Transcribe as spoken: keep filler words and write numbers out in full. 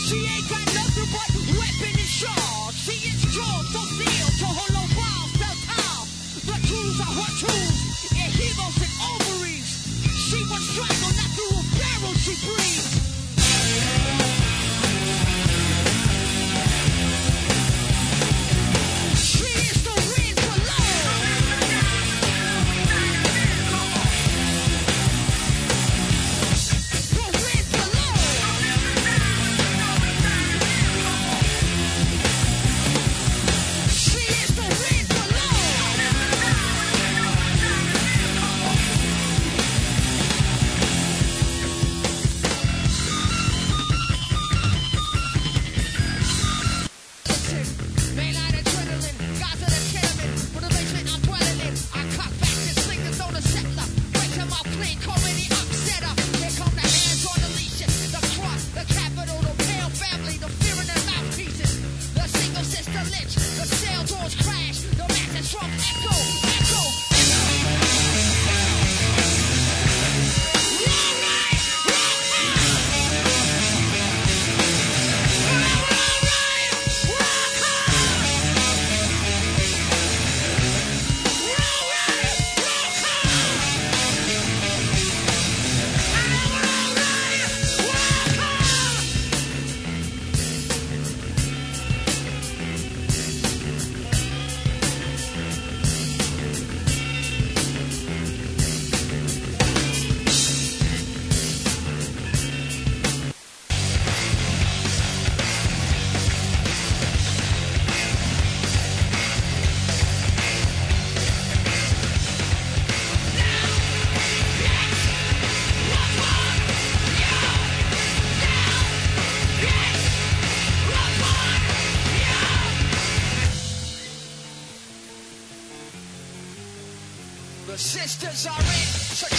She ain't got nothing but weapon and shards. She is strong, so steel to her low balls, fell tall. The tools are her tools, and heroes and ovaries. She was strangled, not through a barrel she breathes. She is the wind below. The wind below. She is the wind below. Mainline adrenaline, guys are the tenement. For the basement I'm dwelling in. I cock back and sling this on the settler. Break him out clean, call me the upsetter. Here come the hands on the leashes. The cross, the capital, the pale family, the fear in their mouthpieces. The single sister lynch, the cell doors crash. The mattress from echo, echo, echo. Wrong right, wrong out. Wrong right, wrong out. The sisters are in.